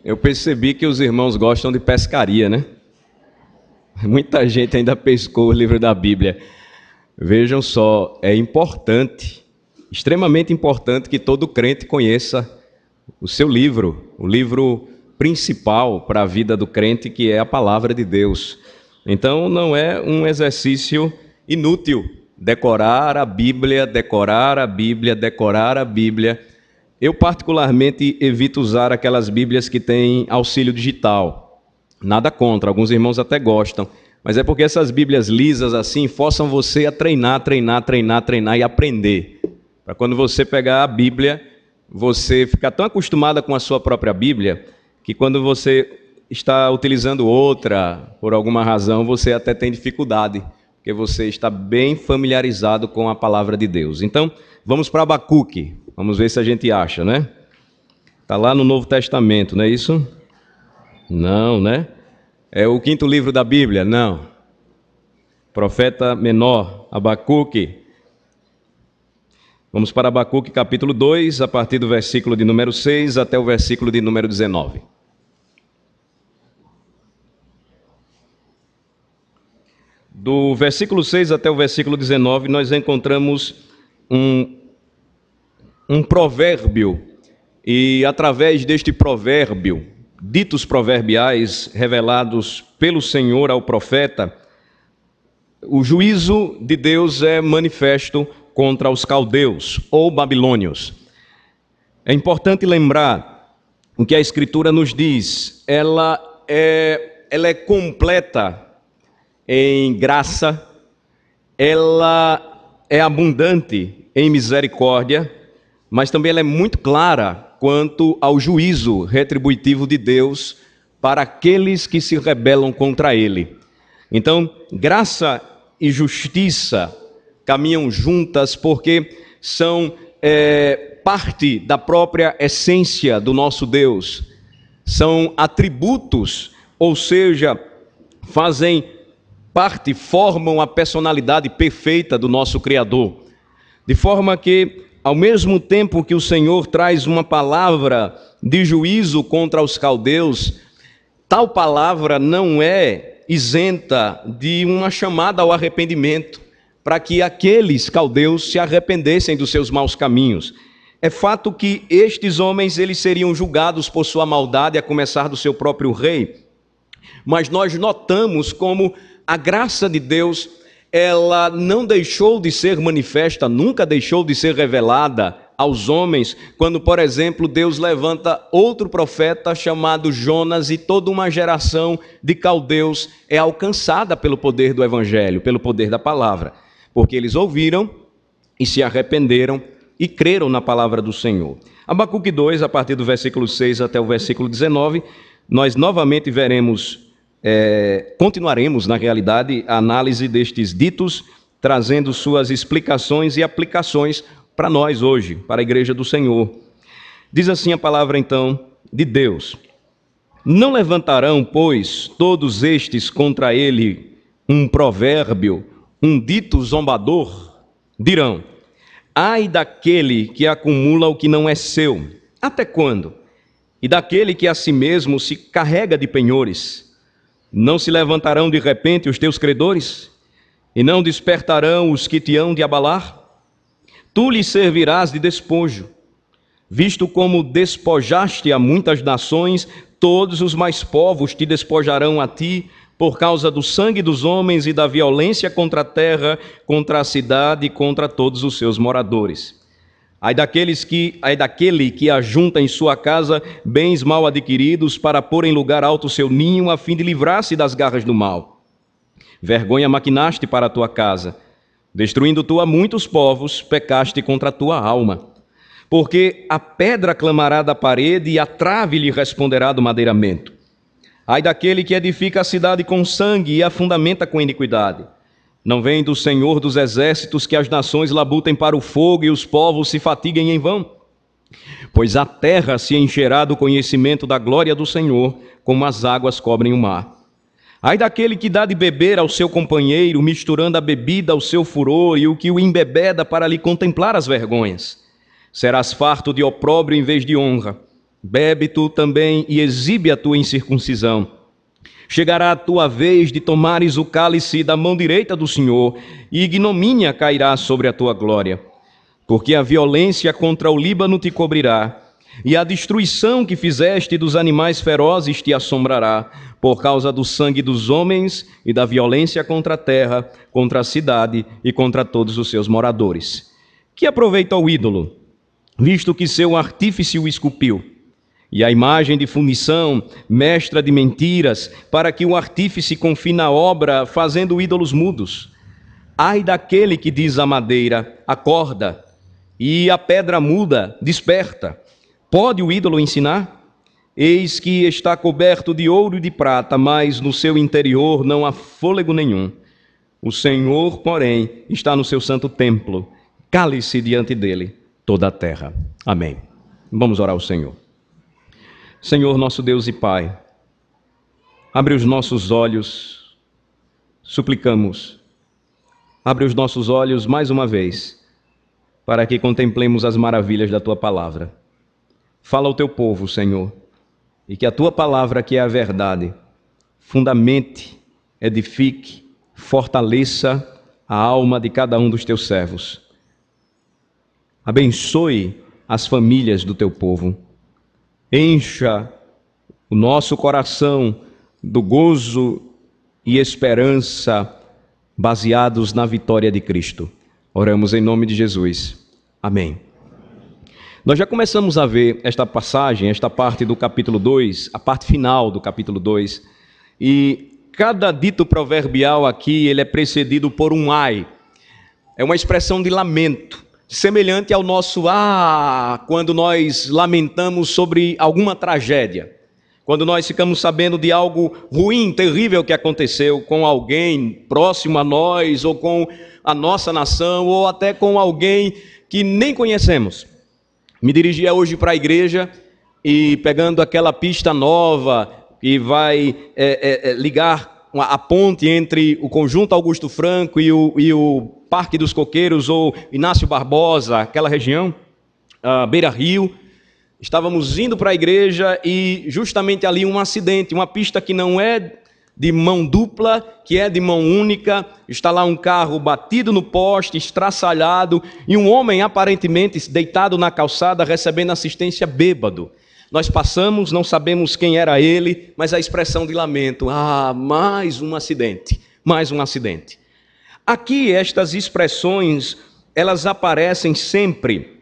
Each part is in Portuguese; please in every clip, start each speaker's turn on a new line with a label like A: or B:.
A: Eu percebi que os irmãos gostam de pescaria, né? Muita gente ainda pescou o livro da Bíblia. Vejam só, é importante, extremamente importante que todo crente conheça o seu livro, o livro principal para a vida do crente, que é a palavra de Deus. Então não é um exercício inútil decorar a Bíblia, decorar a Bíblia, decorar a Bíblia. Eu particularmente evito usar aquelas Bíblias que têm auxílio digital. Nada contra, alguns irmãos até gostam, mas é porque essas Bíblias lisas assim forçam você a treinar e aprender. Para quando você pegar a Bíblia, você ficar tão acostumada com a sua própria Bíblia, que quando você está utilizando outra, por alguma razão, você até tem dificuldade, porque você está bem familiarizado com a palavra de Deus. Então, vamos para Abacuque, vamos ver se a gente acha, né? Está lá no Novo Testamento, não é isso? Não, né? É o quinto livro da Bíblia? Não. Profeta menor, Abacuque. Vamos para Abacuque capítulo 2, a partir do versículo de número 6 até o versículo de número 19. Do versículo 6 até o versículo 19, nós encontramos um provérbio, e através deste provérbio, ditos proverbiais revelados pelo Senhor ao profeta, o juízo de Deus é manifesto contra os caldeus ou babilônios. É importante lembrar o que a Escritura nos diz. Ela é completa em graça, ela é abundante em misericórdia, mas também ela é muito clara quanto ao juízo retributivo de Deus para aqueles que se rebelam contra ele. Então, graça e justiça caminham juntas porque são parte da própria essência do nosso Deus. São atributos, ou seja, fazem parte, formam a personalidade perfeita do nosso Criador. De forma que, ao mesmo tempo que o Senhor traz uma palavra de juízo contra os caldeus, tal palavra não é isenta de uma chamada ao arrependimento, para que aqueles caldeus se arrependessem dos seus maus caminhos. É fato que estes homens eles seriam julgados por sua maldade, a começar do seu próprio rei. Mas nós notamos como a graça de Deus, ela não deixou de ser manifesta, nunca deixou de ser revelada aos homens, quando, por exemplo, Deus levanta outro profeta chamado Jonas e toda uma geração de caldeus é alcançada pelo poder do Evangelho, pelo poder da palavra, porque eles ouviram e se arrependeram e creram na palavra do Senhor. Abacuque 2, a partir do versículo 6 até o versículo 19, nós novamente continuaremos, na realidade, a análise destes ditos, trazendo suas explicações e aplicações para nós hoje, para a igreja do Senhor. Diz assim a palavra, então, de Deus: não levantarão, pois, todos estes contra ele um provérbio, um dito zombador? Dirão: ai daquele que acumula o que não é seu, até quando? E daquele que a si mesmo se carrega de penhores? Não se levantarão de repente os teus credores? E não despertarão os que te hão de abalar? Tu lhes servirás de despojo. Visto como despojaste a muitas nações, todos os mais povos te despojarão a ti, por causa do sangue dos homens e da violência contra a terra, contra a cidade e contra todos os seus moradores. Ai daquele que ajunta em sua casa bens mal adquiridos para pôr em lugar alto o seu ninho, a fim de livrar-se das garras do mal. Vergonha maquinaste para a tua casa, destruindo tu a muitos povos, pecaste contra a tua alma. Porque a pedra clamará da parede e a trave lhe responderá do madeiramento. Ai daquele que edifica a cidade com sangue e a fundamenta com iniquidade. Não vem do Senhor dos exércitos que as nações labutem para o fogo e os povos se fatiguem em vão? Pois a terra se encherá do conhecimento da glória do Senhor, como as águas cobrem o mar. Ai daquele que dá de beber ao seu companheiro, misturando a bebida ao seu furor, e o que o embebeda para lhe contemplar as vergonhas. Serás farto de opróbrio em vez de honra, bebe tu também e exibe a tua incircuncisão. Chegará a tua vez de tomares o cálice da mão direita do Senhor, e ignomínia cairá sobre a tua glória. Porque a violência contra o Líbano te cobrirá, e a destruição que fizeste dos animais ferozes te assombrará, por causa do sangue dos homens e da violência contra a terra, contra a cidade e contra todos os seus moradores. Que aproveita o ídolo, visto que seu artífice o esculpiu? E a imagem de fundição, mestra de mentiras, para que o artífice confie na obra, fazendo ídolos mudos. Ai daquele que diz à madeira, acorda, e a pedra muda, desperta. Pode o ídolo ensinar? Eis que está coberto de ouro e de prata, mas no seu interior não há fôlego nenhum. O Senhor, porém, está no seu santo templo. Cale-se diante dele toda a terra. Amém. Vamos orar ao Senhor. Senhor, nosso Deus e Pai, abre os nossos olhos, suplicamos, abre os nossos olhos mais uma vez, para que contemplemos as maravilhas da Tua palavra. Fala ao Teu povo, Senhor, e que a Tua palavra, que é a verdade, fundamente, edifique, fortaleça a alma de cada um dos Teus servos. Abençoe as famílias do Teu povo. Encha o nosso coração do gozo e esperança baseados na vitória de Cristo. Oramos em nome de Jesus. Amém. Nós já começamos a ver esta passagem, esta parte do capítulo 2, a parte final do capítulo 2, e cada dito proverbial aqui, ele é precedido por um ai. É uma expressão de lamento, semelhante ao nosso quando nós lamentamos sobre alguma tragédia, quando nós ficamos sabendo de algo ruim, terrível que aconteceu com alguém próximo a nós, ou com a nossa nação, ou até com alguém que nem conhecemos. Me dirigia hoje para a igreja e pegando aquela pista nova que vai ligar a ponte entre o Conjunto Augusto Franco e o Parque dos Coqueiros, ou Inácio Barbosa, aquela região, Beira Rio. Estávamos indo para a igreja e justamente ali um acidente, uma pista que não é de mão dupla, que é de mão única. Está lá um carro batido no poste, estraçalhado, e um homem aparentemente deitado na calçada recebendo assistência bêbado. Nós passamos, não sabemos quem era ele, mas a expressão de lamento, mais um acidente, mais um acidente. Aqui estas expressões, elas aparecem sempre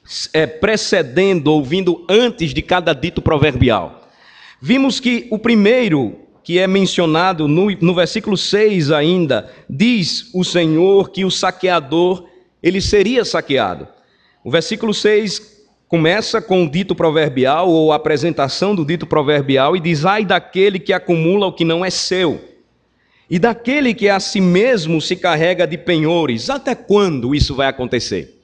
A: precedendo ou vindo antes de cada dito proverbial. Vimos que o primeiro, que é mencionado no versículo 6 ainda, diz o Senhor que o saqueador, ele seria saqueado. O versículo 6 começa com o dito proverbial, ou a apresentação do dito proverbial, e diz, ai daquele que acumula o que não é seu, e daquele que a si mesmo se carrega de penhores. Até quando isso vai acontecer?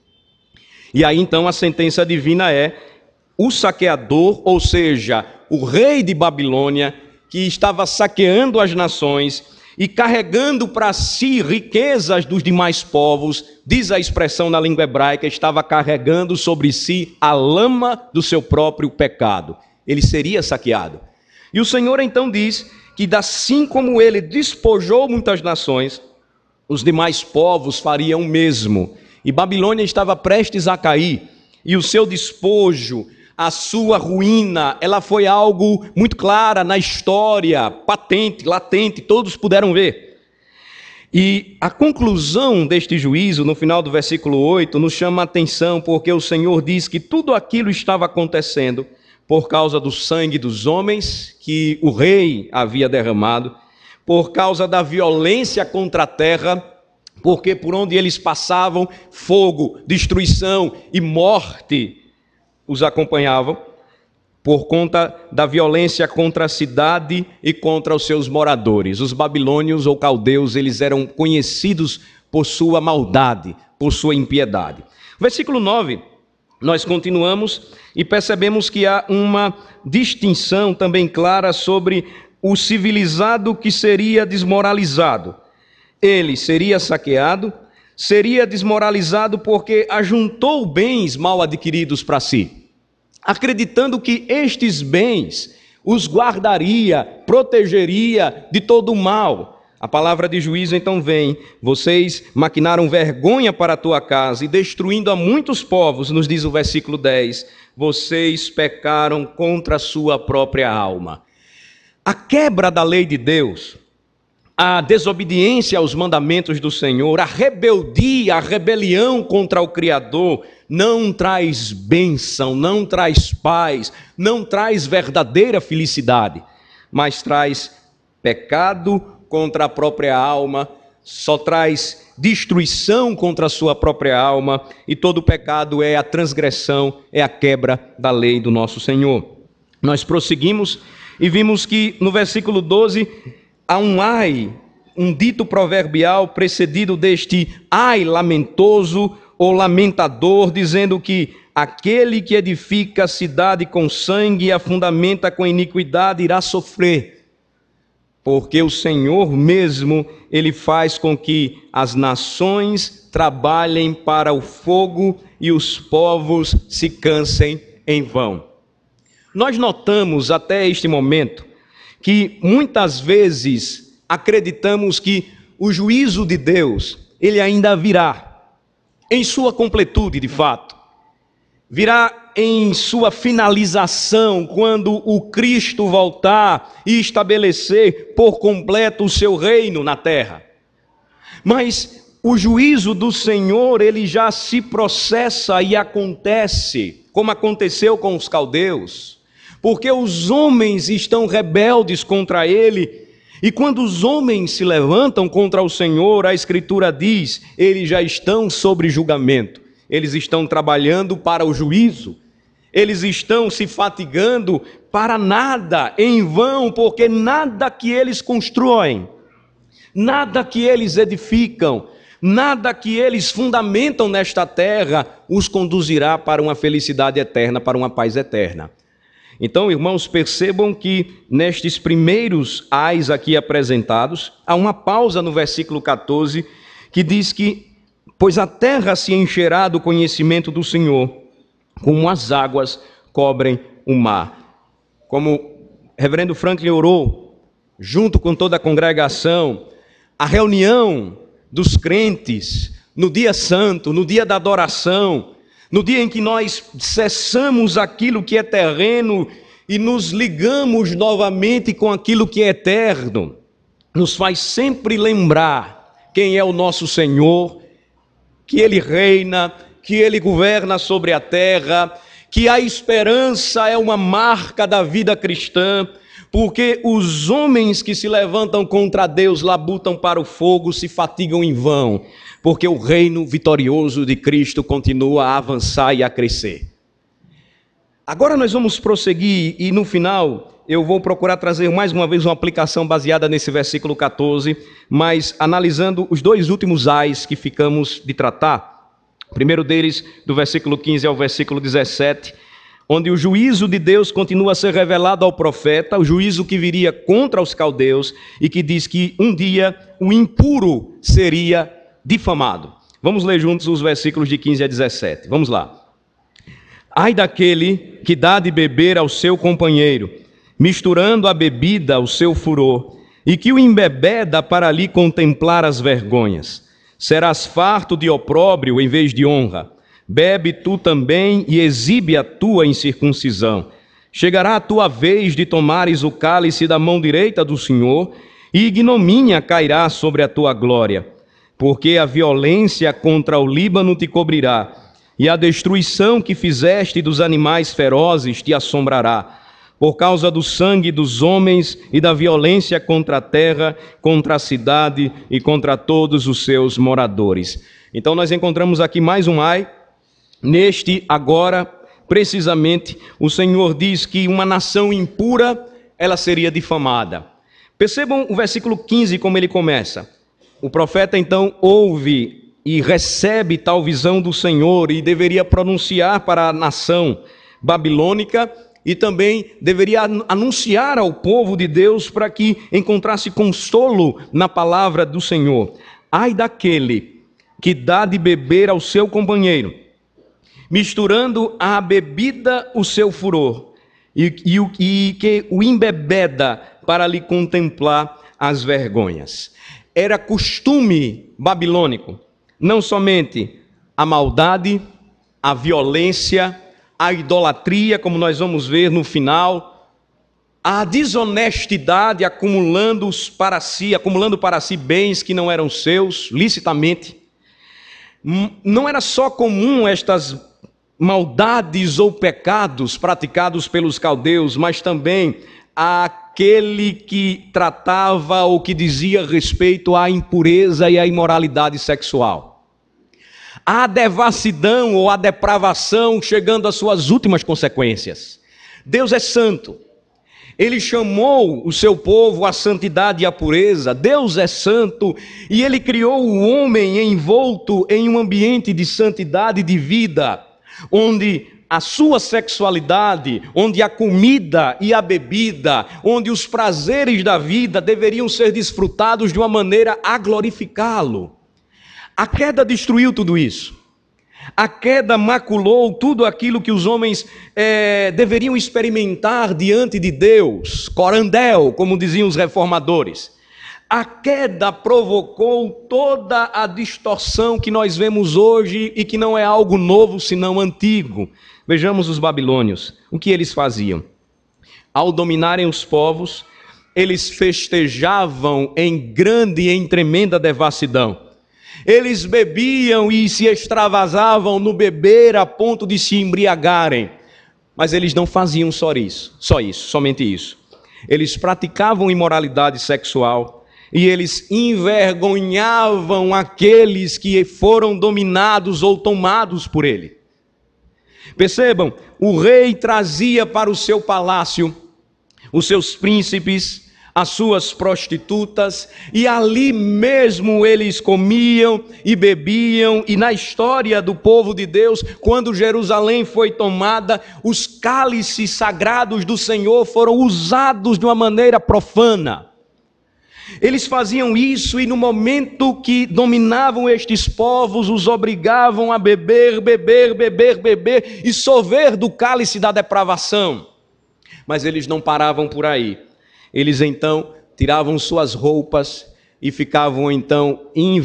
A: E aí então a sentença divina é, o saqueador, ou seja, o rei de Babilônia, que estava saqueando as nações e carregando para si riquezas dos demais povos, diz a expressão na língua hebraica, estava carregando sobre si a lama do seu próprio pecado. Ele seria saqueado. E o Senhor então diz que assim como ele despojou muitas nações, os demais povos fariam o mesmo. E Babilônia estava prestes a cair, e o seu despojo, a sua ruína, ela foi algo muito clara na história, patente, latente, todos puderam ver. E a conclusão deste juízo, no final do versículo 8, nos chama a atenção, porque o Senhor diz que tudo aquilo estava acontecendo por causa do sangue dos homens que o rei havia derramado, por causa da violência contra a terra, porque por onde eles passavam, fogo, destruição e morte os acompanhavam, por conta da violência contra a cidade e contra os seus moradores. Os babilônios ou caldeus, eles eram conhecidos por sua maldade, por sua impiedade. Versículo 9, nós continuamos e percebemos que há uma distinção também clara sobre o civilizado que seria desmoralizado. Ele seria saqueado, seria desmoralizado porque ajuntou bens mal adquiridos para si. acreditando que estes bens os guardaria, protegeria de todo o mal. A palavra de juízo então vem: vocês maquinaram vergonha para a tua casa e destruindo a muitos povos, nos diz o versículo 10, vocês pecaram contra a sua própria alma. A quebra da lei de Deus, a desobediência aos mandamentos do Senhor, a rebeldia, a rebelião contra o Criador, não traz bênção, não traz paz, não traz verdadeira felicidade, mas traz pecado contra a própria alma, só traz destruição contra a sua própria alma, e todo pecado é a transgressão, é a quebra da lei do nosso Senhor. Nós prosseguimos e vimos que no versículo 12... há um ai, um dito proverbial precedido deste ai lamentoso ou lamentador, dizendo que aquele que edifica a cidade com sangue e a fundamenta com iniquidade irá sofrer, porque o Senhor mesmo, ele faz com que as nações trabalhem para o fogo e os povos se cansem em vão. Nós notamos até este momento que muitas vezes acreditamos que o juízo de Deus, ele ainda virá em sua completude, de fato. Virá em sua finalização, quando o Cristo voltar e estabelecer por completo o seu reino na terra. Mas o juízo do Senhor, ele já se processa e acontece, como aconteceu com os caldeus. Porque os homens estão rebeldes contra ele, e quando os homens se levantam contra o Senhor, a Escritura diz, eles já estão sobre julgamento, eles estão trabalhando para o juízo, eles estão se fatigando para nada, em vão, porque nada que eles constroem, nada que eles edificam, nada que eles fundamentam nesta terra, os conduzirá para uma felicidade eterna, para uma paz eterna. Então, irmãos, percebam que nestes primeiros ais aqui apresentados, há uma pausa no versículo 14, que diz que, pois a terra se encherá do conhecimento do Senhor, como as águas cobrem o mar. Como o reverendo Franklin orou, junto com toda a congregação, a reunião dos crentes, no dia santo, no dia da adoração, no dia em que nós cessamos aquilo que é terreno e nos ligamos novamente com aquilo que é eterno, nos faz sempre lembrar quem é o nosso Senhor, que Ele reina, que Ele governa sobre a terra, que a esperança é uma marca da vida cristã, porque os homens que se levantam contra Deus labutam para o fogo, se fatigam em vão, porque o reino vitorioso de Cristo continua a avançar e a crescer. Agora nós vamos prosseguir e no final eu vou procurar trazer mais uma vez uma aplicação baseada nesse versículo 14, mas analisando os dois últimos ais que ficamos de tratar. O primeiro deles, do versículo 15 ao versículo 17, onde o juízo de Deus continua a ser revelado ao profeta, o juízo que viria contra os caldeus e que diz que um dia o impuro seria difamado. Vamos ler juntos os versículos de 15 a 17. Vamos lá. Ai daquele que dá de beber ao seu companheiro, misturando a bebida ao seu furor, e que o embebeda para lhe contemplar as vergonhas. Serás farto de opróbrio em vez de honra. Bebe tu também e exibe a tua incircuncisão. Chegará a tua vez de tomares o cálice da mão direita do Senhor, e ignomínia cairá sobre a tua glória. Porque a violência contra o Líbano te cobrirá, e a destruição que fizeste dos animais ferozes te assombrará, por causa do sangue dos homens e da violência contra a terra, contra a cidade e contra todos os seus moradores. Então nós encontramos aqui mais um ai. Neste agora, precisamente, o Senhor diz que uma nação impura, ela seria difamada. Percebam o versículo 15 como ele começa. O profeta então ouve e recebe tal visão do Senhor e deveria pronunciar para a nação babilônica e também deveria anunciar ao povo de Deus para que encontrasse consolo na palavra do Senhor. Ai daquele que dá de beber ao seu companheiro, misturando à bebida o seu furor, e que o embebeda para lhe contemplar as vergonhas. Era costume babilônico, não somente a maldade, a violência, a idolatria, como nós vamos ver no final, a desonestidade acumulando para si bens que não eram seus, licitamente. Não era só comum estas maldades ou pecados praticados pelos caldeus, mas também aquele que tratava ou que dizia respeito à impureza e à imoralidade sexual. A devassidão ou a depravação chegando às suas últimas consequências. Deus é santo. Ele chamou o seu povo à santidade e à pureza. Deus é santo e Ele criou o homem envolto em um ambiente de santidade e de vida, onde a sua sexualidade, onde a comida e a bebida, onde os prazeres da vida deveriam ser desfrutados de uma maneira a glorificá-lo. A queda destruiu tudo isso. A queda maculou tudo aquilo que os homens deveriam experimentar diante de Deus, corandel, como diziam os reformadores. A queda provocou toda a distorção que nós vemos hoje e que não é algo novo, senão antigo. Vejamos os babilônios, o que eles faziam. Ao dominarem os povos, eles festejavam em grande e em tremenda devassidão. Eles bebiam e se extravasavam no beber a ponto de se embriagarem. Mas eles não faziam somente isso. Eles praticavam imoralidade sexual e eles envergonhavam aqueles que foram dominados ou tomados por ele. Percebam, o rei trazia para o seu palácio os seus príncipes, as suas prostitutas, e ali mesmo eles comiam e bebiam. E na história do povo de Deus, quando Jerusalém foi tomada, os cálices sagrados do Senhor foram usados de uma maneira profana. Eles faziam isso e no momento que dominavam estes povos, os obrigavam a beber e sorver do cálice da depravação. Mas eles não paravam por aí. Eles então tiravam suas roupas e ficavam então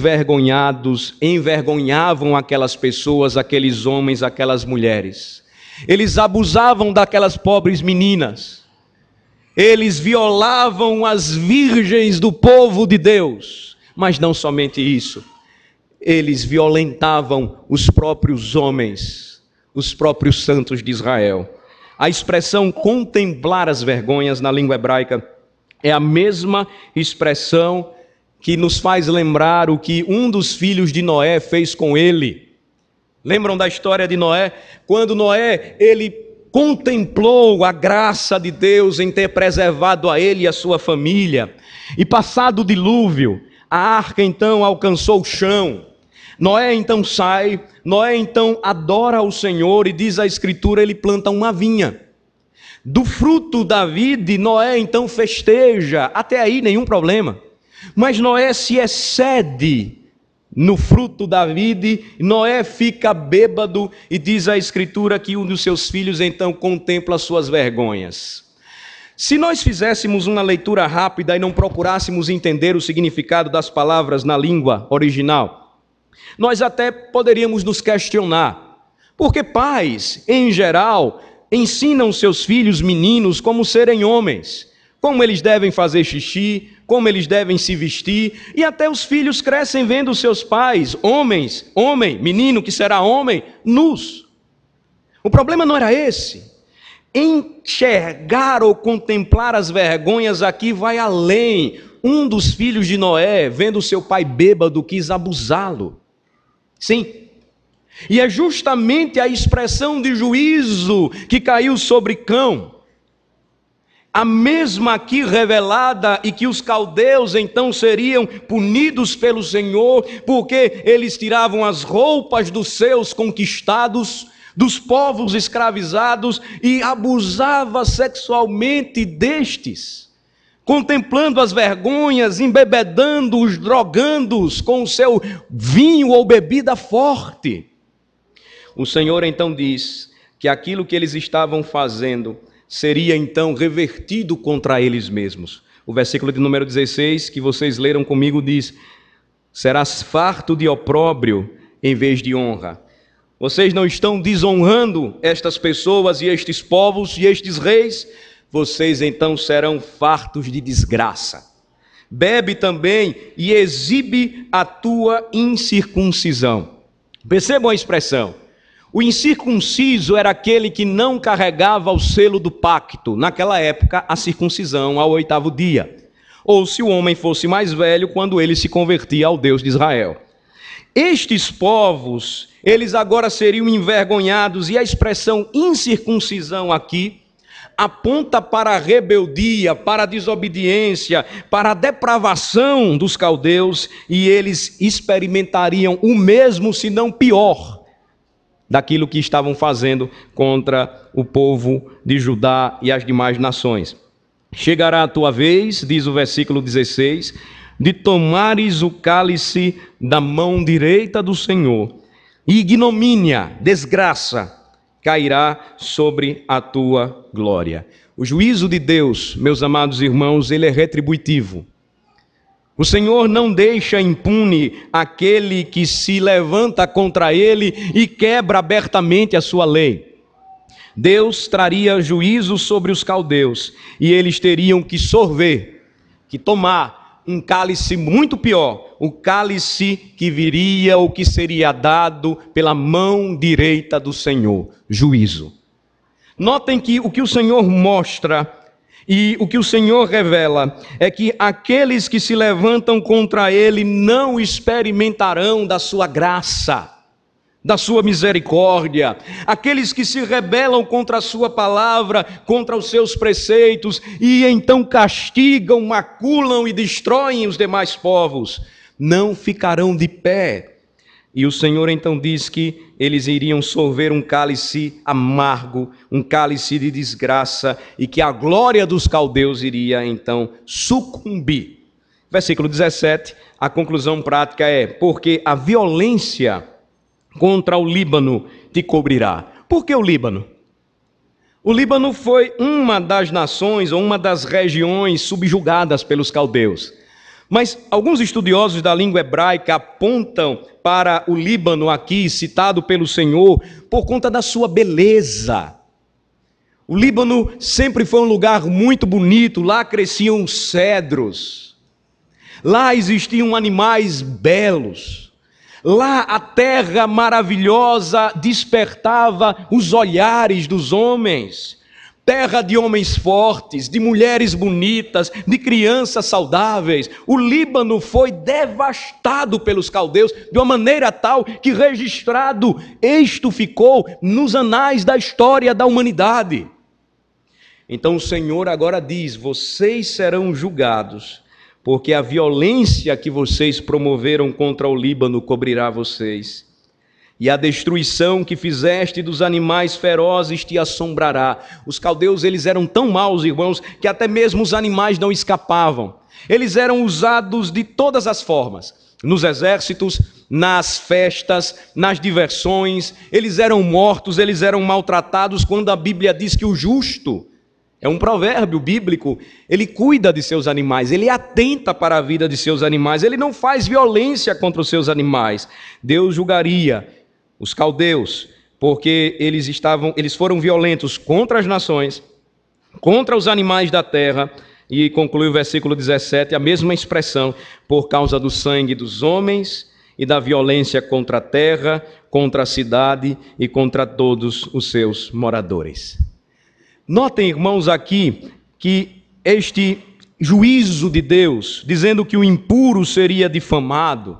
A: envergonhavam aquelas pessoas, aqueles homens, aquelas mulheres. Eles abusavam daquelas pobres meninas. Eles violavam as virgens do povo de Deus. Mas não somente isso. Eles violentavam os próprios homens, os próprios santos de Israel. A expressão contemplar as vergonhas na língua hebraica é a mesma expressão que nos faz lembrar o que um dos filhos de Noé fez com ele. Lembram da história de Noé? Quando Noé, ele contemplou a graça de Deus em ter preservado a ele e a sua família. E passado o dilúvio, a arca então alcançou o chão. Noé então sai, Noé então adora ao Senhor e diz a Escritura, ele planta uma vinha. Do fruto da vide, Noé então festeja, até aí nenhum problema. Mas Noé se excede no fruto da vide, Noé fica bêbado e diz a Escritura que um dos seus filhos então contempla as suas vergonhas. Se nós fizéssemos uma leitura rápida e não procurássemos entender o significado das palavras na língua original, nós até poderíamos nos questionar, porque pais, em geral, ensinam seus filhos meninos como serem homens, como eles devem fazer xixi, como eles devem se vestir, e até os filhos crescem vendo seus pais, menino que será homem, nus. O problema não era esse. Enxergar ou contemplar as vergonhas aqui vai além. Um dos filhos de Noé, vendo seu pai bêbado, quis abusá-lo. Sim. E é justamente a expressão de juízo que caiu sobre Cão, a mesma aqui revelada, e que os caldeus então seriam punidos pelo Senhor, porque eles tiravam as roupas dos seus conquistados, dos povos escravizados, e abusava sexualmente destes, contemplando as vergonhas, embebedando-os, drogando-os com o seu vinho ou bebida forte. o Senhor então diz que aquilo que eles estavam fazendo seria então revertido contra eles mesmos. O versículo de número 16, que vocês leram comigo, diz: serás farto de opróbrio em vez de honra. Vocês não estão desonrando estas pessoas e estes povos e estes reis, vocês então serão fartos de desgraça. Bebe também e exibe a tua incircuncisão. Percebam a expressão. O incircunciso era aquele que não carregava o selo do pacto. Naquela época, a circuncisão ao 8º dia. Ou se o homem fosse mais velho, quando ele se convertia ao Deus de Israel. Estes povos, eles agora seriam envergonhados, e a expressão incircuncisão aqui aponta para a rebeldia, para a desobediência, para a depravação dos caldeus, e eles experimentariam o mesmo, se não pior, daquilo que estavam fazendo contra o povo de Judá e as demais nações. Chegará a tua vez, diz o versículo 16, de tomares o cálice da mão direita do Senhor, e ignomínia, desgraça, cairá sobre a tua glória. O juízo de Deus, meus amados irmãos, ele é retributivo. O Senhor não deixa impune aquele que se levanta contra ele e quebra abertamente a sua lei. Deus traria juízo sobre os caldeus e eles teriam que sorver, que tomar um cálice muito pior, o cálice que viria ou que seria dado pela mão direita do Senhor, juízo. Notem que o que o Senhor mostra e o que o Senhor revela é que aqueles que se levantam contra ele não experimentarão da sua graça, da sua misericórdia. Aqueles que se rebelam contra a sua palavra, contra os seus preceitos, e então castigam, maculam e destroem os demais povos, não ficarão de pé. E o Senhor então diz que eles iriam sorver um cálice amargo, um cálice de desgraça, e que a glória dos caldeus iria então sucumbir. Versículo 17, a conclusão prática é: porque a violência contra o Líbano te cobrirá. Por que o Líbano? O Líbano foi uma das nações, ou uma das regiões subjugadas pelos caldeus. Mas alguns estudiosos da língua hebraica apontam para o Líbano aqui, citado pelo Senhor, por conta da sua beleza. O Líbano sempre foi um lugar muito bonito, lá cresciam cedros, lá existiam animais belos, lá a terra maravilhosa despertava os olhares dos homens. Terra de homens fortes, de mulheres bonitas, de crianças saudáveis. O Líbano foi devastado pelos caldeus de uma maneira tal que registrado isto ficou nos anais da história da humanidade. Então o Senhor agora diz: vocês serão julgados, porque a violência que vocês promoveram contra o Líbano cobrirá vocês. E a destruição que fizeste dos animais ferozes te assombrará. Os caldeus, eles eram tão maus, irmãos, que até mesmo os animais não escapavam. Eles eram usados de todas as formas. Nos exércitos, nas festas, nas diversões. Eles eram mortos, eles eram maltratados. Quando a Bíblia diz que o justo, é um provérbio bíblico, ele cuida de seus animais, ele atenta para a vida de seus animais, ele não faz violência contra os seus animais. Deus julgaria os caldeus, porque eles foram violentos contra as nações, contra os animais da terra, e conclui o versículo 17, a mesma expressão: por causa do sangue dos homens e da violência contra a terra, contra a cidade e contra todos os seus moradores. Notem, irmãos, aqui que este juízo de Deus, dizendo que o impuro seria difamado,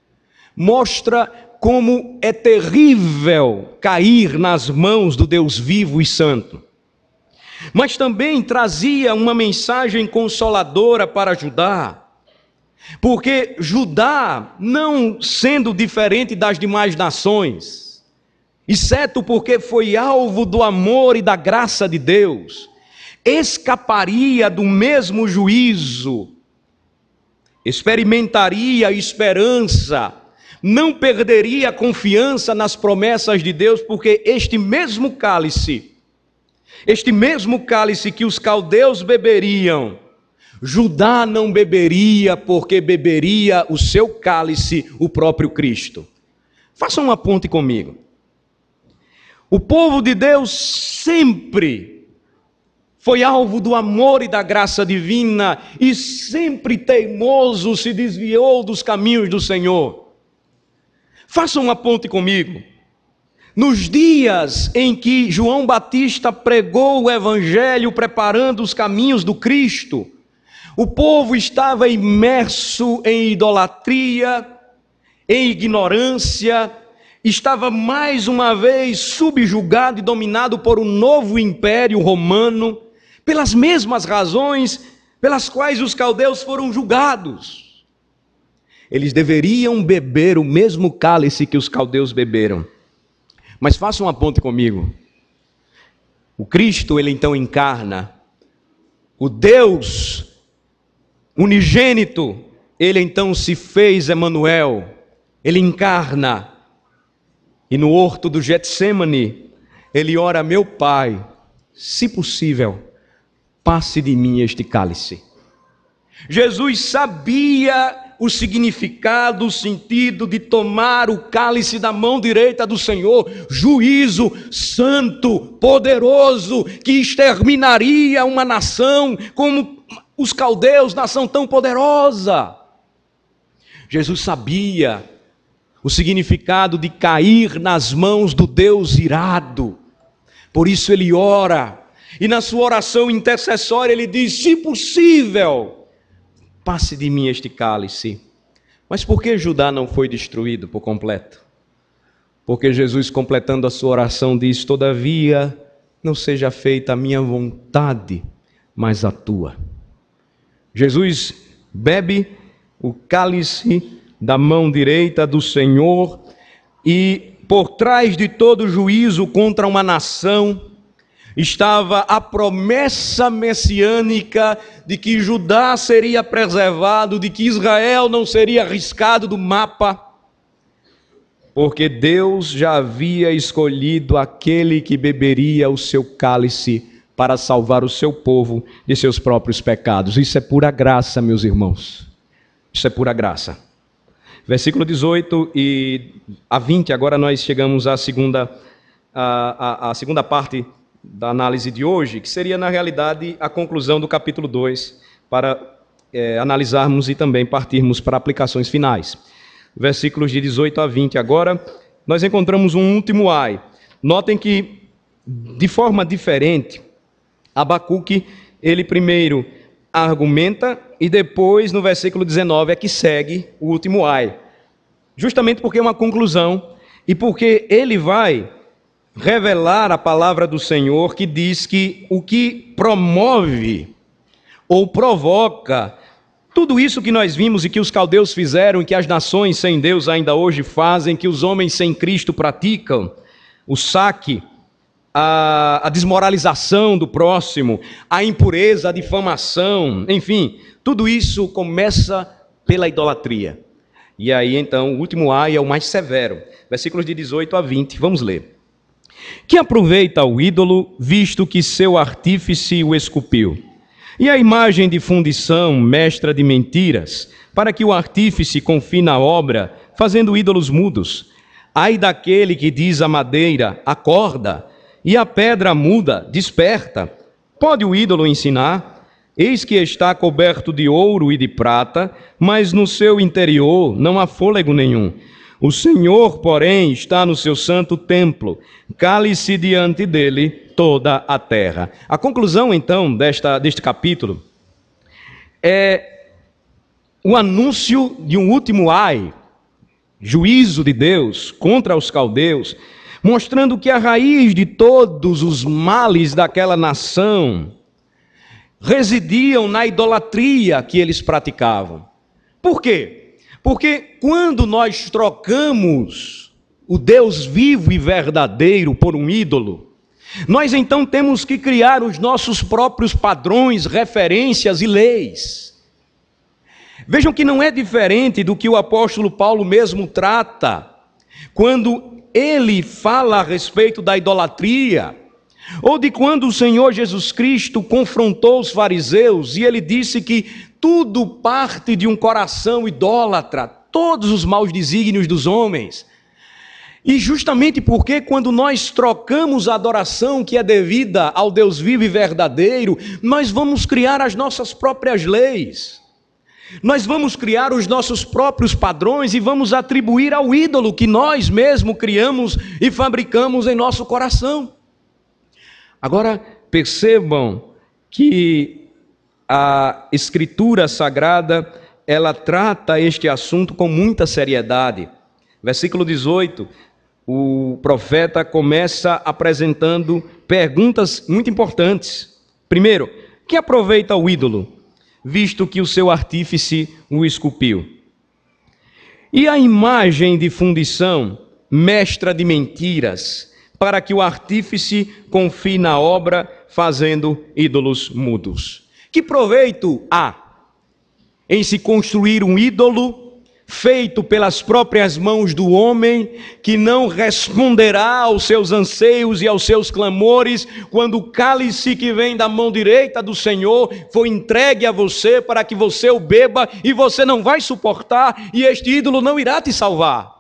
A: mostra como é terrível cair nas mãos do Deus vivo e santo. Mas também trazia uma mensagem consoladora para Judá, porque Judá, não sendo diferente das demais nações, exceto porque foi alvo do amor e da graça de Deus, escaparia do mesmo juízo, experimentaria esperança, não perderia a confiança nas promessas de Deus, porque este mesmo cálice que os caldeus beberiam, Judá não beberia, porque beberia o seu cálice o próprio Cristo. Faça uma ponte comigo. O povo de Deus sempre foi alvo do amor e da graça divina, e sempre teimoso se desviou dos caminhos do Senhor. Faça uma ponte comigo. Nos dias em que João Batista pregou o Evangelho, preparando os caminhos do Cristo, o povo estava imerso em idolatria, em ignorância, estava mais uma vez subjugado e dominado por um novo império romano, pelas mesmas razões pelas quais os caldeus foram julgados. Eles deveriam beber o mesmo cálice que os caldeus beberam. Mas faça uma ponte comigo. O Cristo, ele então encarna. O Deus unigênito, ele então se fez Emanuel. Ele encarna. E no horto do Getsêmani, ele ora: meu Pai, se possível, passe de mim este cálice. Jesus sabia o significado, o sentido de tomar o cálice da mão direita do Senhor, juízo santo, poderoso, que exterminaria uma nação como os caldeus, nação tão poderosa. Jesus sabia o significado de cair nas mãos do Deus irado. Por isso ele ora, e na sua oração intercessória ele diz: se possível, passe de mim este cálice. Mas por que Judá não foi destruído por completo? Porque Jesus, completando a sua oração, diz: todavia, não seja feita a minha vontade, mas a tua. Jesus bebe o cálice da mão direita do Senhor, e por trás de todo juízo contra uma nação estava a promessa messiânica de que Judá seria preservado, de que Israel não seria arriscado do mapa, porque Deus já havia escolhido aquele que beberia o seu cálice para salvar o seu povo de seus próprios pecados. Isso é pura graça, meus irmãos. Isso é pura graça. Versículo 18 a 20, agora nós chegamos à segunda parte da análise de hoje, que seria, na realidade, a conclusão do capítulo 2, para analisarmos e também partirmos para aplicações finais. Versículos de 18 a 20, agora, nós encontramos um último ai. Notem que, de forma diferente, Abacuque, ele primeiro argumenta, e depois, no versículo 19, é que segue o último ai. Justamente porque é uma conclusão, e porque ele vai revelar a palavra do Senhor, que diz que o que promove ou provoca tudo isso que nós vimos e que os caldeus fizeram, e que as nações sem Deus ainda hoje fazem, que os homens sem Cristo praticam, o saque, a desmoralização do próximo, a impureza, a difamação, enfim, tudo isso começa pela idolatria. E aí então o último ai é o mais severo, versículos de 18 a 20, vamos ler. Que aproveita o ídolo, visto que seu artífice o esculpiu, e a imagem de fundição, mestra de mentiras, para que o artífice confie na obra, fazendo ídolos mudos. Ai daquele que diz à madeira: acorda, e a pedra muda: desperta. Pode o ídolo ensinar? Eis que está coberto de ouro e de prata, mas no seu interior não há fôlego nenhum. O Senhor, porém, está no seu santo templo, cale-se diante dele toda a terra. A conclusão, então, deste capítulo é o anúncio de um último ai, juízo de Deus contra os caldeus, mostrando que a raiz de todos os males daquela nação residiam na idolatria que eles praticavam. Por quê? Porque quando nós trocamos o Deus vivo e verdadeiro por um ídolo, nós então temos que criar os nossos próprios padrões, referências e leis. Vejam que não é diferente do que o apóstolo Paulo mesmo trata, quando ele fala a respeito da idolatria, ou de quando o Senhor Jesus Cristo confrontou os fariseus e ele disse que tudo parte de um coração idólatra, todos os maus desígnios dos homens. E justamente porque quando nós trocamos a adoração que é devida ao Deus vivo e verdadeiro, nós vamos criar as nossas próprias leis. Nós vamos criar os nossos próprios padrões e vamos atribuir ao ídolo que nós mesmos criamos e fabricamos em nosso coração. Agora, percebam que a Escritura Sagrada, ela trata este assunto com muita seriedade. Versículo 18, o profeta começa apresentando perguntas muito importantes. Primeiro, que aproveita o ídolo, visto que o seu artífice o esculpiu? E a imagem de fundição, mestra de mentiras, para que o artífice confie na obra, fazendo ídolos mudos. Que proveito há em se construir um ídolo feito pelas próprias mãos do homem, que não responderá aos seus anseios e aos seus clamores, quando o cálice que vem da mão direita do Senhor for entregue a você para que você o beba, e você não vai suportar, e este ídolo não irá te salvar?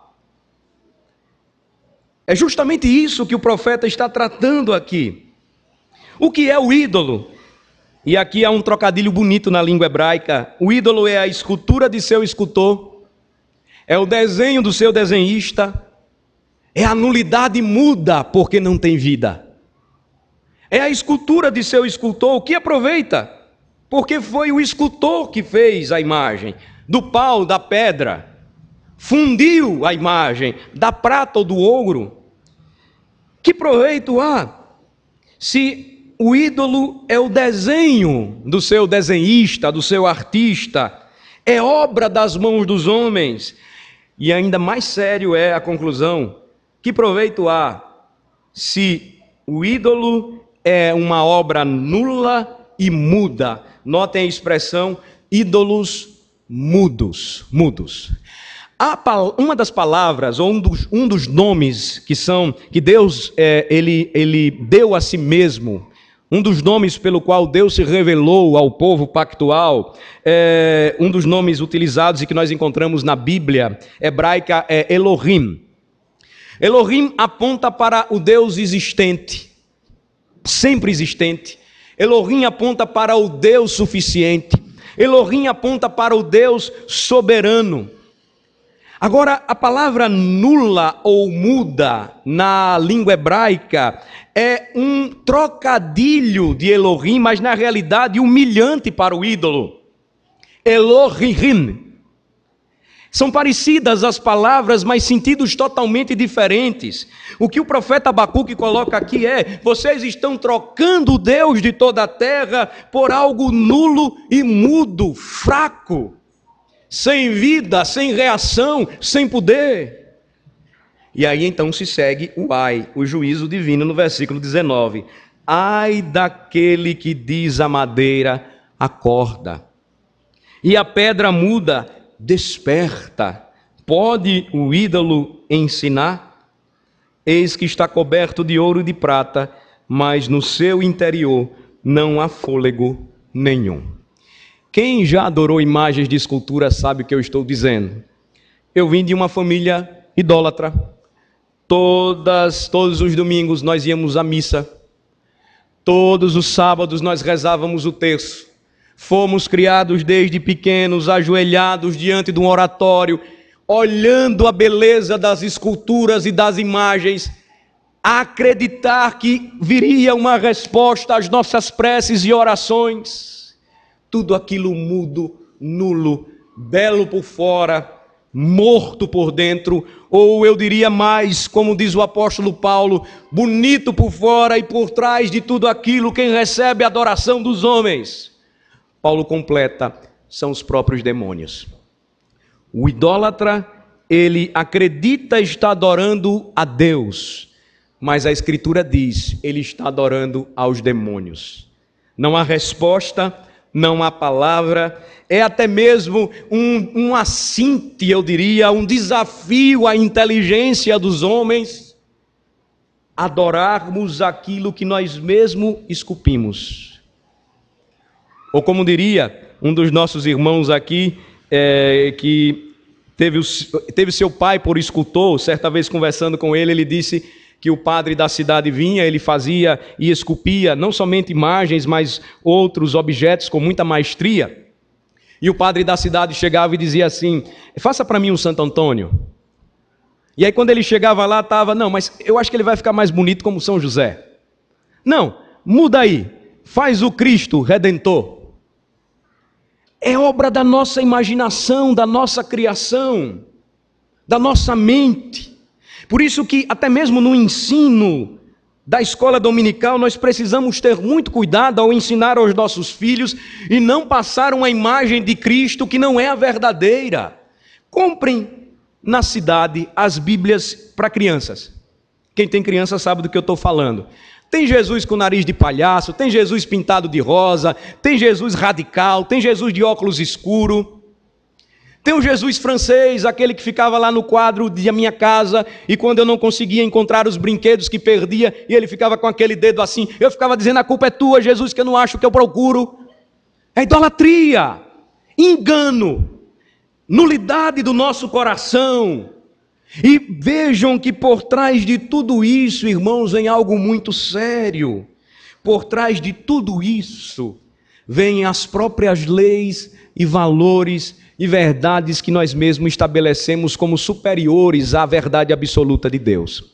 A: É justamente isso que o profeta está tratando aqui. O que é o ídolo? E aqui há um trocadilho bonito na língua hebraica. O ídolo é a escultura de seu escultor, é o desenho do seu desenhista, é a nulidade muda porque não tem vida. É a escultura de seu escultor. O que aproveita? Porque foi o escultor que fez a imagem, do pau, da pedra, fundiu a imagem, da prata ou do ouro. Que proveito há se o ídolo é o desenho do seu desenhista, do seu artista, é obra das mãos dos homens? E ainda mais sério é a conclusão: que proveito há se o ídolo é uma obra nula e muda? Notem a expressão ídolos mudos. Uma das palavras, ou um dos nomes que Deus ele deu a si mesmo, um dos nomes pelo qual Deus se revelou ao povo pactual, um dos nomes utilizados e que nós encontramos na Bíblia hebraica é Elohim. Elohim aponta para o Deus existente, sempre existente. Elohim aponta para o Deus suficiente. Elohim aponta para o Deus soberano. Agora, a palavra nula ou muda na língua hebraica é um trocadilho de Elohim, mas na realidade humilhante para o ídolo. Elohim. São parecidas as palavras, mas sentidos totalmente diferentes. O que o profeta Abacuque coloca aqui é: vocês estão trocando o Deus de toda a terra por algo nulo e mudo, fraco, sem vida, sem reação, sem poder. E aí então se segue o juízo divino no versículo 19. Ai daquele que diz à madeira, acorda, e a pedra muda, desperta. Pode o ídolo ensinar? Eis que está coberto de ouro e de prata, mas no seu interior não há fôlego nenhum. Quem já adorou imagens de escultura sabe o que eu estou dizendo. Eu vim de uma família idólatra. Todos os domingos nós íamos à missa. Todos os sábados nós rezávamos o terço. Fomos criados desde pequenos, ajoelhados diante de um oratório, olhando a beleza das esculturas e das imagens, a acreditar que viria uma resposta às nossas preces e orações. Tudo aquilo mudo, nulo, belo por fora, morto por dentro, ou eu diria mais, como diz o apóstolo Paulo, bonito por fora e por trás de tudo aquilo, quem recebe a adoração dos homens. Paulo completa, são os próprios demônios. O idólatra, ele acredita estar adorando a Deus, mas a Escritura diz, ele está adorando aos demônios. Não há resposta, não há palavra, é até mesmo um assinte, eu diria, um desafio à inteligência dos homens, adorarmos aquilo que nós mesmos esculpimos. Ou como diria um dos nossos irmãos aqui, que teve seu pai por escultor, certa vez conversando com ele, ele disse que o padre da cidade vinha, ele fazia e esculpia não somente imagens, mas outros objetos com muita maestria. E o padre da cidade chegava e dizia assim: faça para mim um Santo Antônio. E aí quando ele chegava lá, estava, não, mas eu acho que ele vai ficar mais bonito como São José. Não, muda aí, faz o Cristo Redentor. É obra da nossa imaginação, da nossa criação, da nossa mente. Por isso que até mesmo no ensino da escola dominical nós precisamos ter muito cuidado ao ensinar aos nossos filhos e não passar uma imagem de Cristo que não é a verdadeira. Comprem na cidade as Bíblias para crianças. Quem tem criança sabe do que eu estou falando. Tem Jesus com nariz de palhaço, tem Jesus pintado de rosa, tem Jesus radical, tem Jesus de óculos escuro. Tem o Jesus francês, aquele que ficava lá no quadro da minha casa, e quando eu não conseguia encontrar os brinquedos que perdia, e ele ficava com aquele dedo assim, eu ficava dizendo: a culpa é tua, Jesus, que eu não acho o que eu procuro. É idolatria, engano, nulidade do nosso coração. E vejam que por trás de tudo isso, irmãos, vem algo muito sério. Por trás de tudo isso, vêm as próprias leis e valores e verdades que nós mesmos estabelecemos como superiores à verdade absoluta de Deus.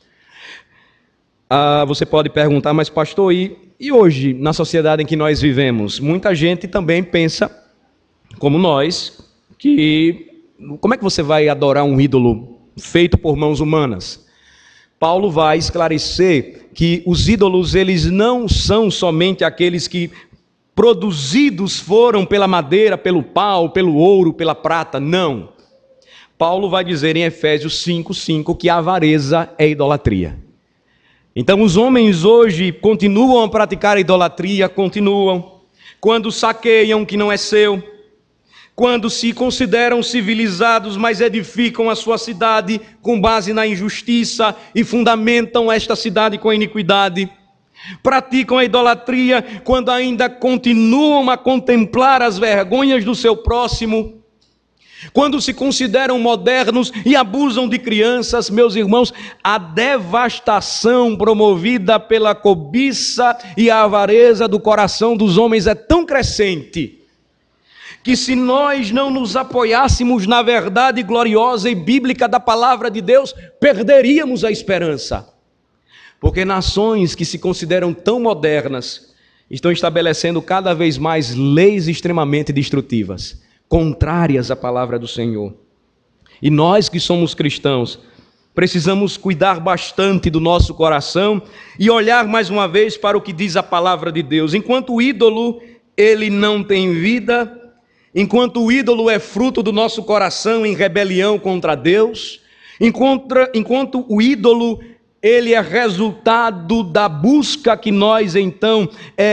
A: Você pode perguntar, mas pastor, e hoje, na sociedade em que nós vivemos, muita gente também pensa, como nós, que como é que você vai adorar um ídolo feito por mãos humanas? Paulo vai esclarecer que os ídolos, eles não são somente aqueles que produzidos foram pela madeira, pelo pau, pelo ouro, pela prata, não. Paulo vai dizer em Efésios 5:5 que a avareza é idolatria. Então os homens hoje continuam a praticar a idolatria, continuam, quando saqueiam que não é seu, quando se consideram civilizados, mas edificam a sua cidade com base na injustiça e fundamentam esta cidade com a iniquidade. Praticam a idolatria quando ainda continuam a contemplar as vergonhas do seu próximo, quando se consideram modernos e abusam de crianças. Meus irmãos, a devastação promovida pela cobiça e a avareza do coração dos homens é tão crescente, que se nós não nos apoiássemos na verdade gloriosa e bíblica da palavra de Deus, perderíamos a esperança. Porque nações que se consideram tão modernas estão estabelecendo cada vez mais leis extremamente destrutivas, contrárias à palavra do Senhor. E nós que somos cristãos, precisamos cuidar bastante do nosso coração e olhar mais uma vez para o que diz a palavra de Deus. Enquanto o ídolo, ele não tem vida, enquanto o ídolo é fruto do nosso coração em rebelião contra Deus, enquanto o ídolo ele é resultado da busca que nós então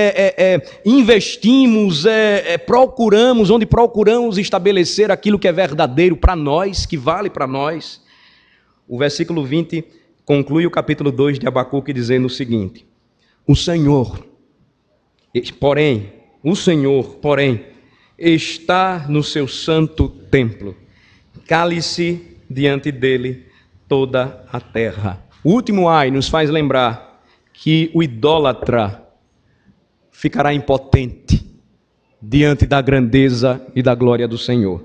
A: investimos, procuramos, onde procuramos estabelecer aquilo que é verdadeiro para nós, que vale para nós. O versículo 20 conclui o capítulo 2 de Abacuque dizendo o seguinte: o Senhor, porém, está no seu santo templo, cale-se diante dele toda a terra. O último ai nos faz lembrar que o idólatra ficará impotente diante da grandeza e da glória do Senhor.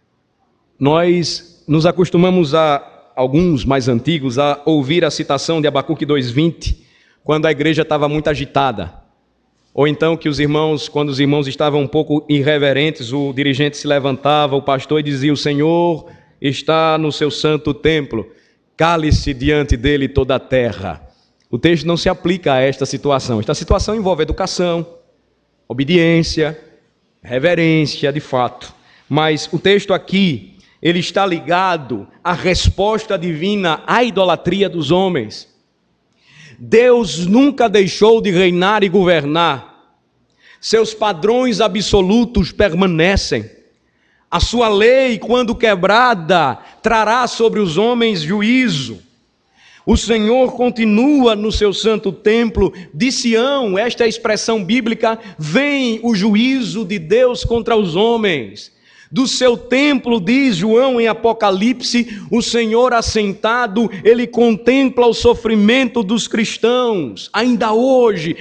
A: Nós nos acostumamos alguns mais antigos, a ouvir a citação de Abacuque 2:20, quando a igreja estava muito agitada. Ou então que quando os irmãos estavam um pouco irreverentes, o dirigente se levantava, o pastor, e dizia: o Senhor está no seu santo templo, cale-se diante dele toda a terra. O texto não se aplica a esta situação. Esta situação envolve educação, obediência, reverência, de fato. Mas o texto aqui, ele está ligado à resposta divina à idolatria dos homens. Deus nunca deixou de reinar e governar. Seus padrões absolutos permanecem. A sua lei, quando quebrada, trará sobre os homens juízo. O Senhor continua no seu santo templo de Sião, esta é a expressão bíblica, vem o juízo de Deus contra os homens. Do seu templo, diz João em Apocalipse, o Senhor assentado, ele contempla o sofrimento dos cristãos, ainda hoje,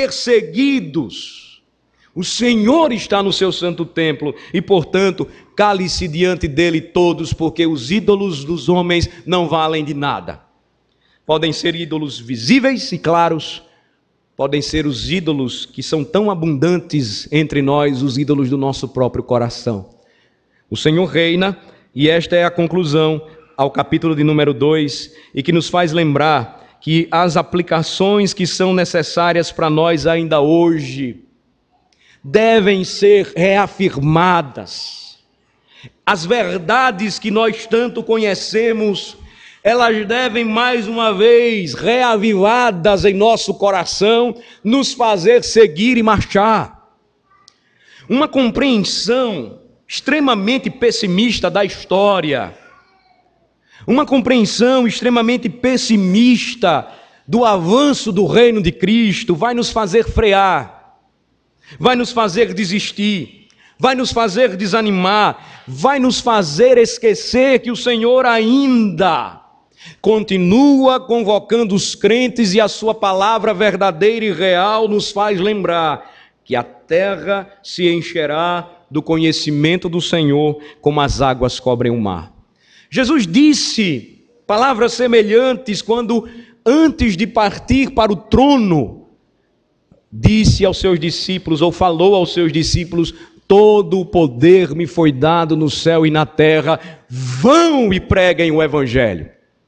A: perseguidos. O Senhor está no seu santo templo e, portanto, cale-se diante dele todos, porque os ídolos dos homens não valem de nada. Podem ser ídolos visíveis e claros, podem ser os ídolos que são tão abundantes entre nós, os ídolos do nosso próprio coração. O Senhor reina, e esta é a conclusão ao capítulo de número 2, e que nos faz lembrar que as aplicações que são necessárias para nós ainda hoje devem ser reafirmadas. As verdades que nós tanto conhecemos, elas devem mais uma vez, reavivadas em nosso coração, nos fazer seguir e marchar. Uma compreensão extremamente pessimista da história, uma compreensão extremamente pessimista do avanço do reino de Cristo vai nos fazer frear, vai nos fazer desistir, vai nos fazer desanimar, vai nos fazer esquecer que o Senhor ainda continua convocando os crentes e a sua palavra verdadeira e real nos faz lembrar que a terra se encherá do conhecimento do Senhor, como as águas cobrem o mar. Jesus disse palavras semelhantes quando, antes de partir para o trono, disse aos seus discípulos, ou falou aos seus discípulos: todo o poder me foi dado no céu e na terra, vão e preguem o Evangelho.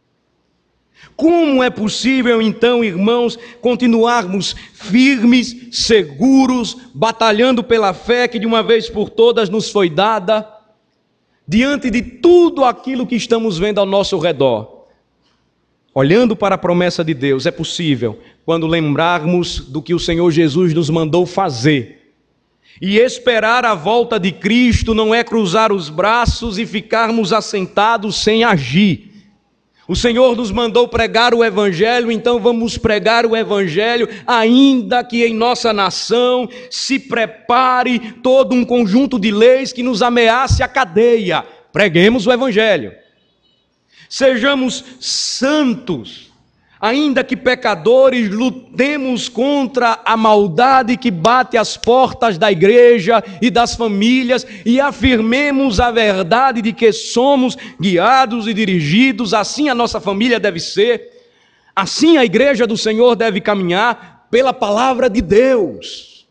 A: Como é possível, então, irmãos, continuarmos firmes, seguros, batalhando pela fé que de uma vez por todas nos foi dada, diante de tudo aquilo que estamos vendo ao nosso redor? Olhando para a promessa de Deus, é possível quando lembrarmos do que o Senhor Jesus nos mandou fazer. E esperar a volta de Cristo não é cruzar os braços e ficarmos assentados sem agir. O Senhor nos mandou pregar o Evangelho, então vamos pregar o Evangelho, ainda que em nossa nação se prepare todo um conjunto de leis que nos ameace a cadeia. Preguemos o Evangelho. Sejamos santos, ainda que pecadores, lutemos contra a maldade que bate às portas da igreja e das famílias e afirmemos a verdade de que somos guiados e dirigidos, assim a nossa família deve ser, assim a igreja do Senhor deve caminhar pela palavra de Deus.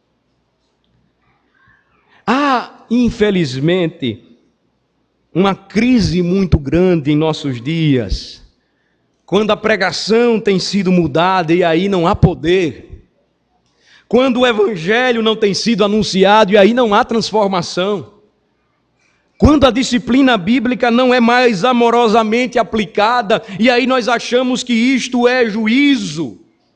A: Há, infelizmente, uma crise muito grande em nossos dias, quando a pregação tem sido mudada e aí não há poder, quando o Evangelho não tem sido anunciado e aí não há transformação, quando a disciplina bíblica não é mais amorosamente aplicada e aí nós achamos que isto é juízo,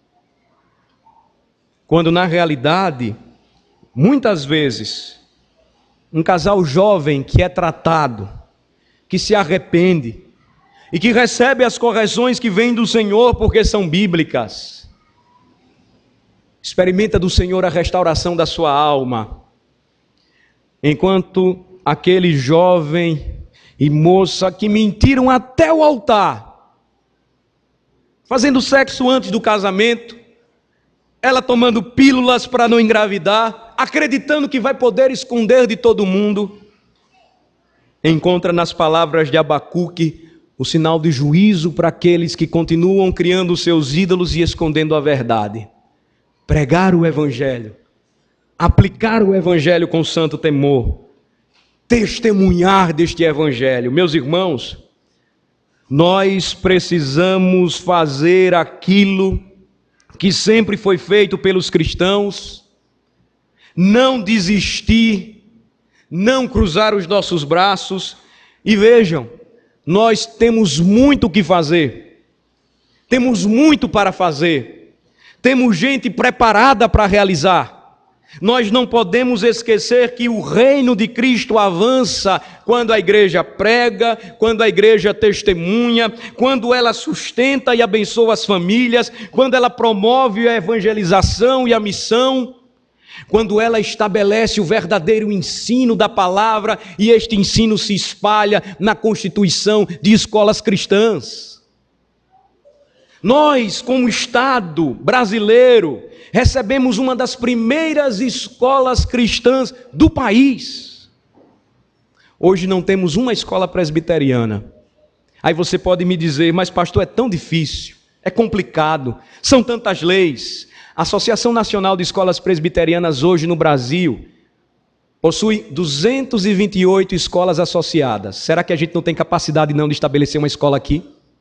A: quando na realidade, muitas vezes, um casal jovem que é tratado, que se arrepende, e que recebe as correções que vêm do Senhor porque são bíblicas, experimenta do Senhor a restauração da sua alma, enquanto aquele jovem e moça que mentiram até o altar, fazendo sexo antes do casamento, ela tomando pílulas para não engravidar, acreditando que vai poder esconder de todo mundo, encontra nas palavras de Abacuque o sinal de juízo para aqueles que continuam criando seus ídolos e escondendo a verdade. Pregar o Evangelho, aplicar o Evangelho com santo temor, testemunhar deste Evangelho. Meus irmãos, nós precisamos fazer aquilo que sempre foi feito pelos cristãos, não desistir, não cruzar os nossos braços. E vejam, nós temos muito o que fazer, temos muito para fazer, temos gente preparada para realizar, Nós não podemos esquecer que o reino de Cristo avança quando a igreja prega, quando a igreja testemunha, quando ela sustenta e abençoa as famílias, quando ela promove a evangelização e a missão, quando ela estabelece o verdadeiro ensino da palavra e este ensino se espalha na constituição de escolas cristãs. Nós, como Estado brasileiro, recebemos uma das primeiras escolas cristãs do país. Hoje não temos uma escola presbiteriana. Aí você pode me dizer, mas pastor, é tão difícil, é complicado, são tantas leis. A Associação Nacional de Escolas Presbiterianas hoje no Brasil possui 228 escolas associadas. Será que a gente não tem capacidade não de estabelecer uma escola aqui?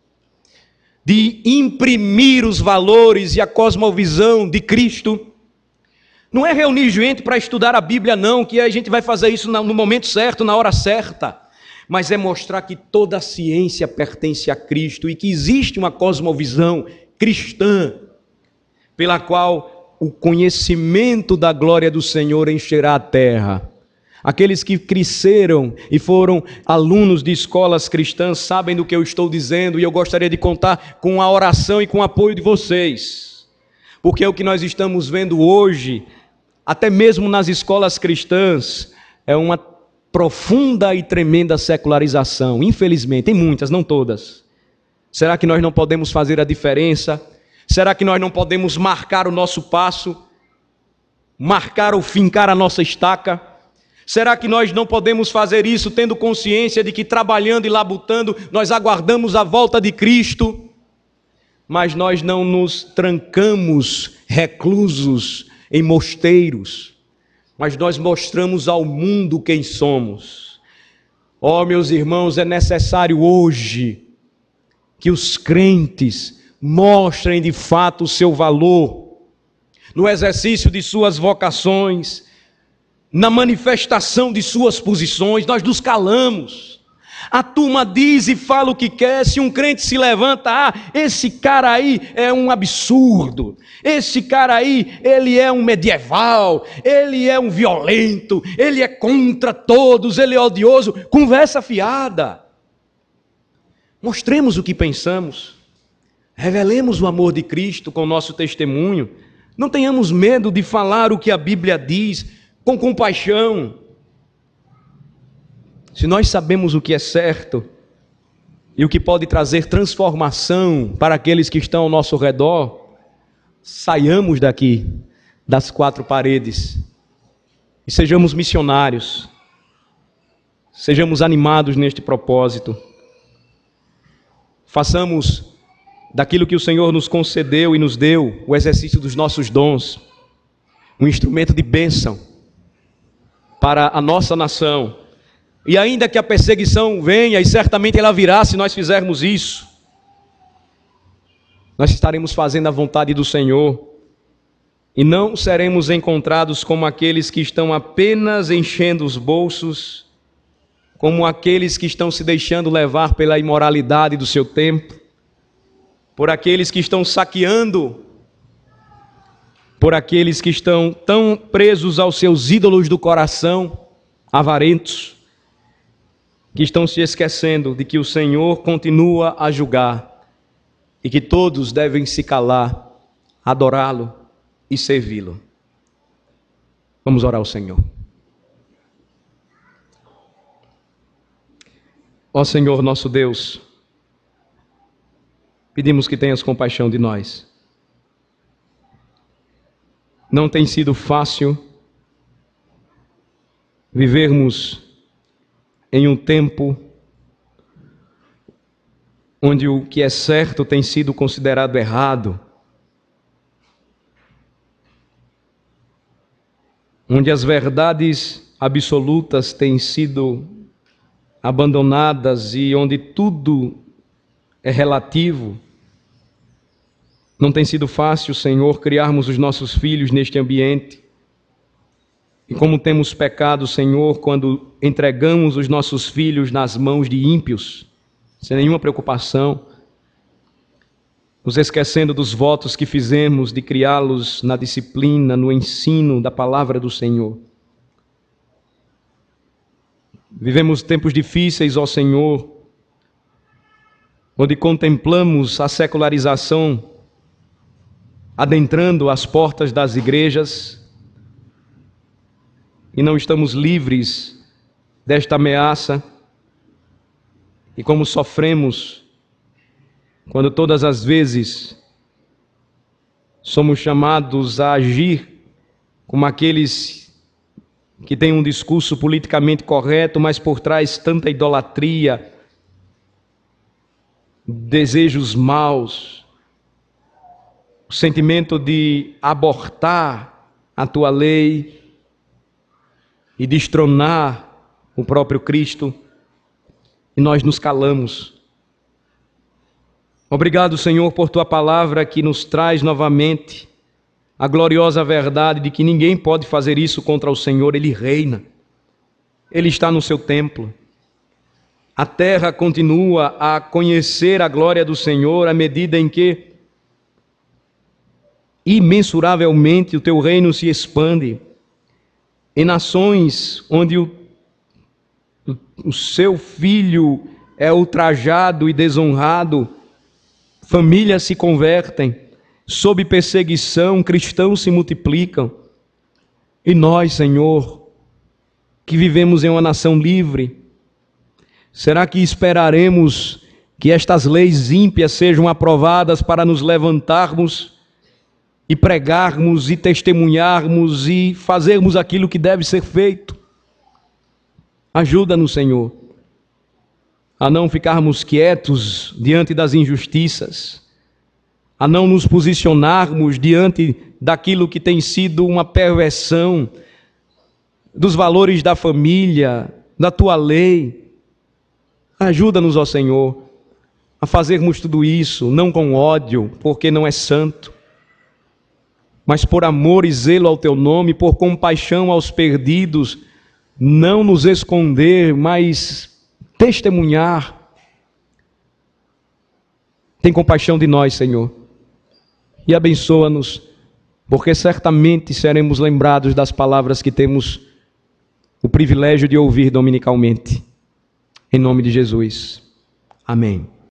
A: De imprimir os valores e a cosmovisão de Cristo. Não é reunir gente para estudar a Bíblia não, que a gente vai fazer isso no momento certo, na hora certa. Mas é mostrar que toda a ciência pertence a Cristo e que existe uma cosmovisão cristã pela qual o conhecimento da glória do Senhor encherá a terra. Aqueles que cresceram e foram alunos de escolas cristãs sabem do que eu estou dizendo, e eu gostaria de contar com a oração e com o apoio de vocês. Porque o que nós estamos vendo hoje, até mesmo nas escolas cristãs, é uma profunda e tremenda secularização. Infelizmente, em muitas, não todas. Será que nós não podemos fazer a diferença? Será que nós não podemos marcar o nosso passo? Marcar ou fincar a nossa estaca? Será que nós não podemos fazer isso tendo consciência de que trabalhando e labutando nós aguardamos a volta de Cristo, mas nós não nos trancamos reclusos em mosteiros, mas nós mostramos ao mundo quem somos? Oh, meus irmãos, é necessário hoje que os crentes mostrem de fato o seu valor no exercício de suas vocações, na manifestação de suas posições. Nós nos calamos. A turma diz e fala o que quer. Se um crente se levanta, esse cara aí é um absurdo, esse cara aí, ele é um medieval, ele é um violento, ele é contra todos, ele é odioso. Conversa fiada. Mostremos o que pensamos, revelemos o amor de Cristo com o nosso testemunho, não tenhamos medo de falar o que a Bíblia diz, com compaixão. Se nós sabemos o que é certo e o que pode trazer transformação para aqueles que estão ao nosso redor, saiamos daqui, das quatro paredes, e sejamos missionários, sejamos animados neste propósito. Façamos daquilo que o Senhor nos concedeu e nos deu, o exercício dos nossos dons, um instrumento de bênção para a nossa nação. E ainda que a perseguição venha, e certamente ela virá se nós fizermos isso, nós estaremos fazendo a vontade do Senhor e não seremos encontrados como aqueles que estão apenas enchendo os bolsos, como aqueles que estão se deixando levar pela imoralidade do seu tempo, por aqueles que estão saqueando, por aqueles que estão tão presos aos seus ídolos do coração, avarentos, que estão se esquecendo de que o Senhor continua a julgar e que todos devem se calar, adorá-lo e servi-lo. Vamos orar ao Senhor. Ó Senhor nosso Deus, pedimos que tenhas compaixão de nós. Não tem sido fácil vivermos em um tempo onde o que é certo tem sido considerado errado, onde as verdades absolutas têm sido abandonadas e onde tudo é relativo. Não tem sido fácil, Senhor, criarmos os nossos filhos neste ambiente. E como temos pecado, Senhor, quando entregamos os nossos filhos nas mãos de ímpios, sem nenhuma preocupação. nos esquecendo dos votos que fizemos de criá-los na disciplina, no ensino da palavra do Senhor. Vivemos tempos difíceis, ó Senhor, onde contemplamos a secularização adentrando as portas das igrejas e não estamos livres desta ameaça. E como sofremos quando todas as vezes somos chamados a agir como aqueles que têm um discurso politicamente correto, mas por trás tanta idolatria, desejos maus, o sentimento de abortar a tua lei e destronar o próprio Cristo, e nós nos calamos. Obrigado, Senhor, por tua palavra que nos traz novamente a gloriosa verdade de que ninguém pode fazer isso contra o Senhor. Ele reina, Ele está no seu templo. A terra continua a conhecer a glória do Senhor à medida em que imensuravelmente o teu reino se expande. Em nações onde o seu filho é ultrajado e desonrado, famílias se convertem, sob perseguição, cristãos se multiplicam. E nós, Senhor, que vivemos em uma nação livre, será que esperaremos que estas leis ímpias sejam aprovadas para nos levantarmos e pregarmos e testemunharmos e fazermos aquilo que deve ser feito? Ajuda-nos, Senhor, a não ficarmos quietos diante das injustiças, a não nos posicionarmos diante daquilo que tem sido uma perversão dos valores da família, da tua lei. Ajuda-nos, ó Senhor, a fazermos tudo isso, não com ódio, porque não é santo, mas por amor e zelo ao teu nome, por compaixão aos perdidos, não nos esconder, mas testemunhar. Tem compaixão de nós, Senhor, e abençoa-nos, porque certamente seremos lembrados das palavras que temos o privilégio de ouvir dominicalmente. Em nome de Jesus. Amém.